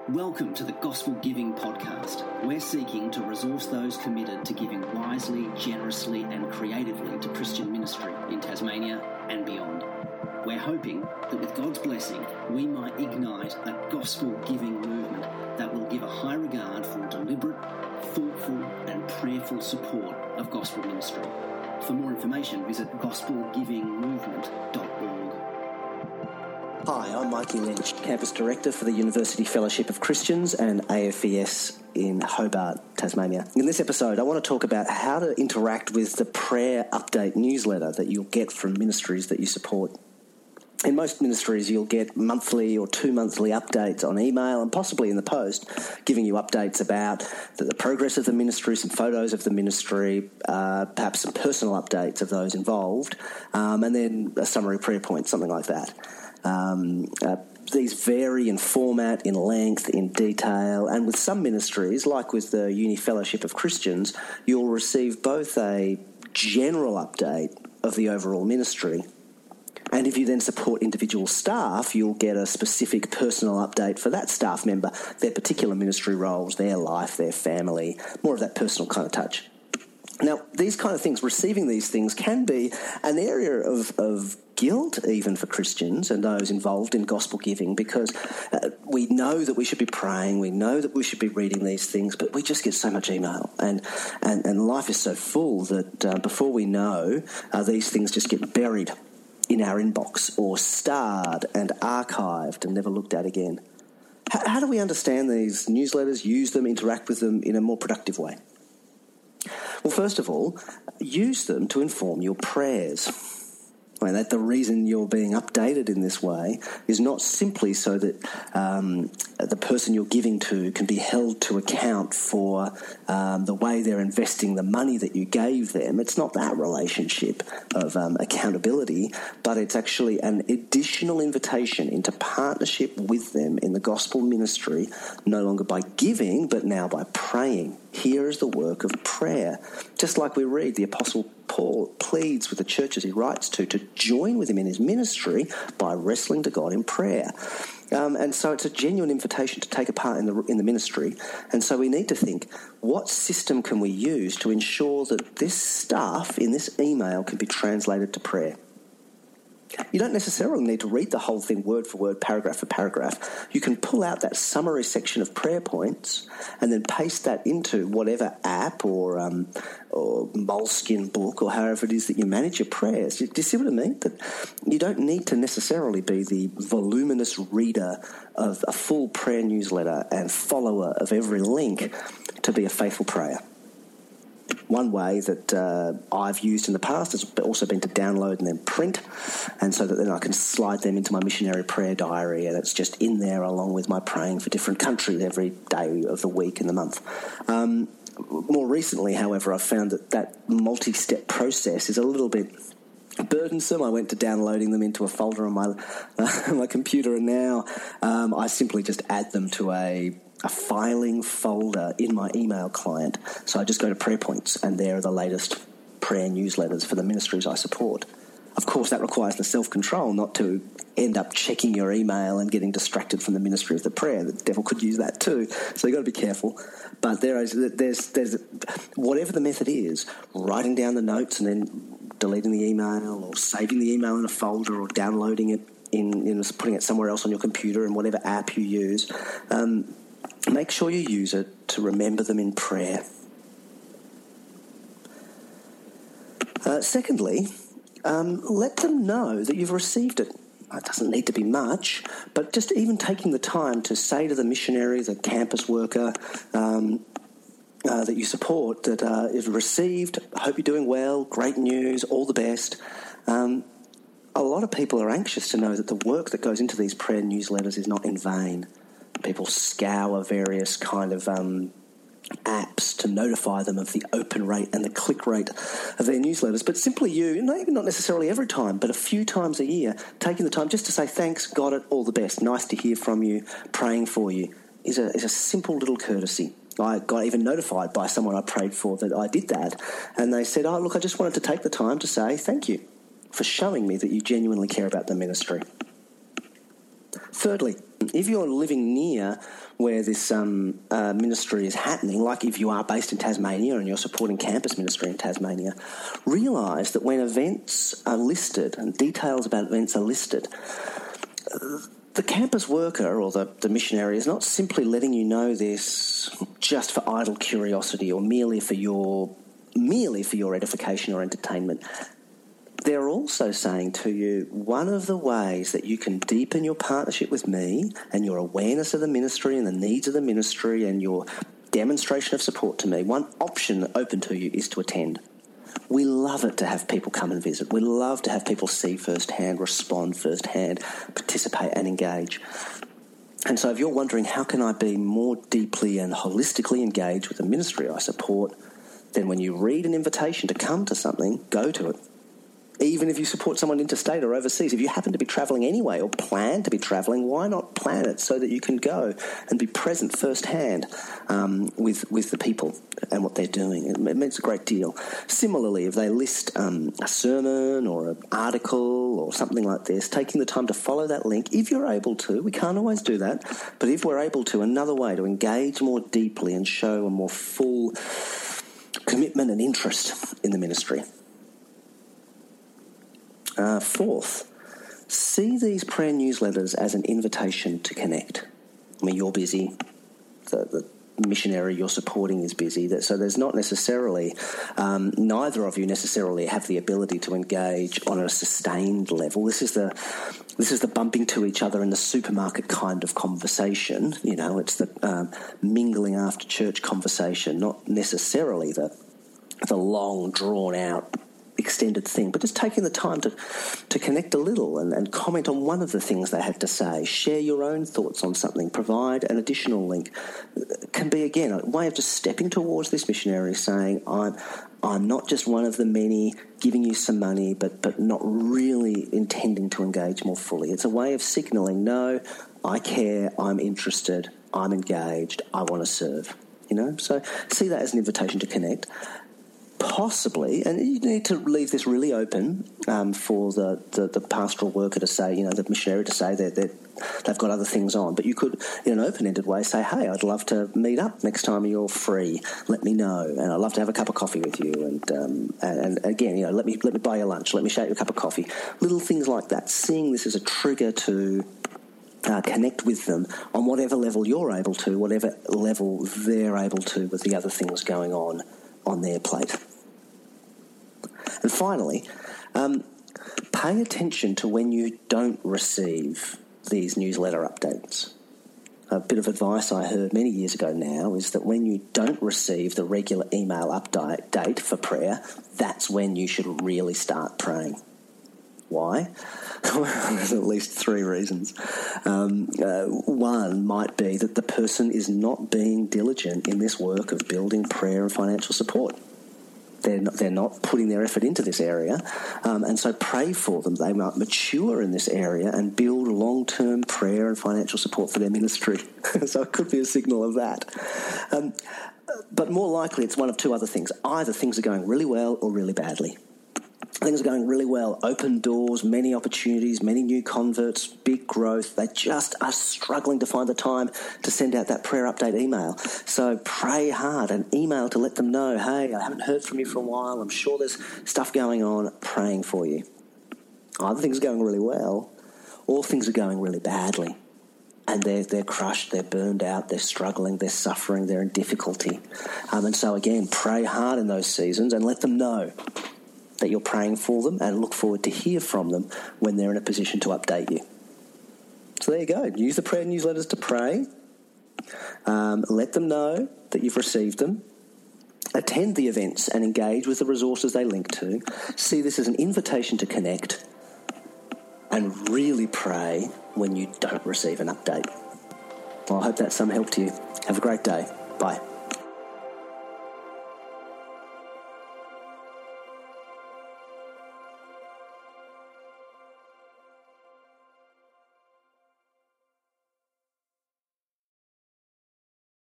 Welcome to the Gospel Giving Podcast. We're seeking to resource those committed to giving wisely, generously and creatively to Christian ministry in Tasmania and beyond. We're hoping that with God's blessing, we might ignite a gospel giving movement that will give a high regard for deliberate, thoughtful and prayerful support of gospel ministry. For more information, visit gospelgivingmovement.org. Hi, I'm Mikey Lynch, Campus Director for the University Fellowship of Christians and AFES in Hobart, Tasmania. In this episode, I want to talk about how to interact with the prayer update newsletter that you'll get from ministries that you support. In most ministries, you'll get monthly or 2 monthly updates on email and possibly in the post, giving you updates about the progress of the ministry, some photos of the ministry, perhaps some personal updates of those involved, and then a summary prayer point, something like that. These vary in format, in length, in detail, and with some ministries, like with the Uni Fellowship of Christians, you'll receive both a general update of the overall ministry, and if you then support individual staff, you'll get a specific personal update for that staff member, their particular ministry roles, their life, their family, more of that personal kind of touch. Now, these kind of things, receiving these things can be an area of guilt even for Christians and those involved in gospel giving, because we know that we should be praying, we know that we should be reading these things, but we just get so much email and life is so full that before we know, these things just get buried in our inbox or starred and archived and never looked at again. How do we understand these newsletters, use them, interact with them in a more productive way? Well, first of all, use them to inform your prayers. I mean, that the reason you're being updated in this way is not simply so that the person you're giving to can be held to account for the way they're investing the money that you gave them. It's not that relationship of accountability, but it's actually an additional invitation into partnership with them in the gospel ministry, no longer by giving, but now by praying. Here is the work of prayer. Just like we read, the Apostle Paul pleads with the churches he writes to join with him in his ministry by wrestling to God in prayer. And so it's a genuine invitation to take a part in the ministry. And so we need to think, what system can we use to ensure that this stuff in this email can be translated to prayer? You don't necessarily need to read the whole thing word for word, paragraph for paragraph. You can pull out that summary section of prayer points and then paste that into whatever app or Moleskine book or however it is that you manage your prayers. Do you see what I mean? That you don't need to necessarily be the voluminous reader of a full prayer newsletter and follower of every link to be a faithful prayer. One way that I've used in the past has also been to download and then print, and so that then I can slide them into my missionary prayer diary, and it's just in there along with my praying for different countries every day of the week and the month. More recently, however, I've found that multi-step process is a little bit burdensome. I went to downloading them into a folder on my computer, and now I simply just add them to a filing folder in my email client. So I just go to prayer points, and there are the latest prayer newsletters for the ministries I support. Of course, that requires the self-control not to end up checking your email and getting distracted from the ministry of the prayer. The devil could use that too, so you've got to be careful. But there's whatever the method is, writing down the notes and then deleting the email, or saving the email in a folder, or downloading it putting it somewhere else on your computer in whatever app you use. Make sure you use it to remember them in prayer. Secondly, let them know that you've received it. It doesn't need to be much, but just even taking the time to say to the missionary, the campus worker that you support, that is received, I hope you're doing well, great news, all the best. A lot of people are anxious to know that the work that goes into these prayer newsletters is not in vain. People scour various kind of apps to notify them of the open rate and the click rate of their newsletters. But simply not necessarily every time, but a few times a year, taking the time just to say thanks, got it, all the best, nice to hear from you, praying for you, is a simple little courtesy. I got even notified by someone I prayed for that I did that, and they said, I just wanted to take the time to say thank you for showing me that you genuinely care about the ministry. Thirdly, if you're living near where this ministry is happening, like if you are based in Tasmania and you're supporting campus ministry in Tasmania, realise that when events are listed and details about events are listed, the campus worker or the missionary is not simply letting you know this just for idle curiosity or merely for your edification or entertainment. They're also saying to you, one of the ways that you can deepen your partnership with me and your awareness of the ministry and the needs of the ministry and your demonstration of support to me, one option open to you is to attend. We love it to have people come and visit. We love to have people see firsthand, respond firsthand, participate and engage. And so if you're wondering, how can I be more deeply and holistically engaged with the ministry I support, then when you read an invitation to come to something, go to it. Even if you support someone interstate or overseas, if you happen to be travelling anyway or plan to be travelling, why not plan it so that you can go and be present firsthand with the people and what they're doing? It means a great deal. Similarly, if they list a sermon or an article or something like this, taking the time to follow that link, if you're able to, we can't always do that, but if we're able to, another way to engage more deeply and show a more full commitment and interest in the ministry. Fourth, see these prayer newsletters as an invitation to connect. I mean, you're busy. The missionary you're supporting is busy. So there's not necessarily, neither of you necessarily have the ability to engage on a sustained level. This is the bumping to each other in the supermarket kind of conversation. You know, it's the mingling after church conversation, not necessarily the long, drawn-out extended thing, but just taking the time to connect a little and comment on one of the things they had to say, share your own thoughts on something, provide an additional link, can be, again, a way of just stepping towards this missionary saying, I'm not just one of the many giving you some money, but not really intending to engage more fully. It's a way of signalling, no, I care, I'm interested, I'm engaged, I want to serve. You know, so see that as an invitation to connect. Possibly, and you need to leave this really open for the pastoral worker to say, you know, the missionary to say that they've got other things on. But you could, in an open-ended way, say, hey, I'd love to meet up next time you're free. Let me know, and I'd love to have a cup of coffee with you. And again, you know, let me buy you lunch. Let me share you a cup of coffee. Little things like that. Seeing this as a trigger to connect with them on whatever level you're able to, whatever level they're able to, with the other things going on their plate. And finally, pay attention to when you don't receive these newsletter updates. A bit of advice I heard many years ago now is that when you don't receive the regular email update for prayer, that's when you should really start praying. Why? There's at least three reasons. One might be that the person is not being diligent in this work of building prayer and financial support. They're not putting their effort into this area, and so pray for them. They might mature in this area and build long-term prayer and financial support for their ministry. So it could be a signal of that. But more likely it's one of two other things. Either things are going really well or really badly. Things are going really well, open doors, many opportunities, many new converts, big growth. They just are struggling to find the time to send out that prayer update email. So pray hard and email to let them know, hey, I haven't heard from you for a while. I'm sure there's stuff going on, praying for you. Either things are going really well or things are going really badly. And they're crushed, they're burned out, they're struggling, they're suffering, they're in difficulty. And so again, pray hard in those seasons and let them know that you're praying for them, and look forward to hear from them when they're in a position to update you. So there you go. Use the prayer newsletters to pray. Let them know that you've received them. Attend the events and engage with the resources they link to. See this as an invitation to connect, and really pray when you don't receive an update. Well, I hope that's some help to you. Have a great day. Bye.